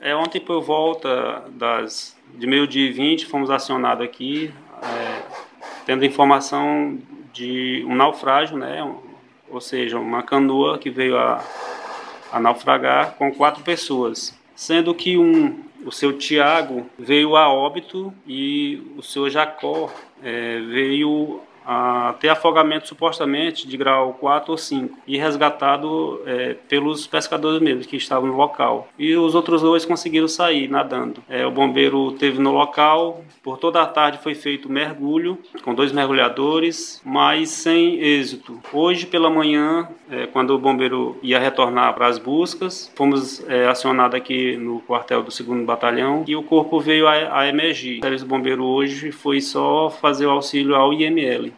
Ontem por volta de 12h20 fomos acionados aqui, tendo informação de um naufrágio, né? Ou seja, uma canoa que veio a naufragar com 4 pessoas, sendo que o seu Tiago veio a óbito e o seu Jacó veio a ter afogamento supostamente de grau 4 ou 5 e resgatado pelos pescadores mesmo que estavam no local. E os outros 2 conseguiram sair nadando. O bombeiro esteve no local, por toda a tarde foi feito mergulho com 2 mergulhadores, mas sem êxito. Hoje pela manhã, quando o bombeiro ia retornar para as buscas, fomos acionados aqui no quartel do 2º Batalhão e o corpo veio a emergir. O serviço bombeiro hoje foi só fazer o auxílio ao IML.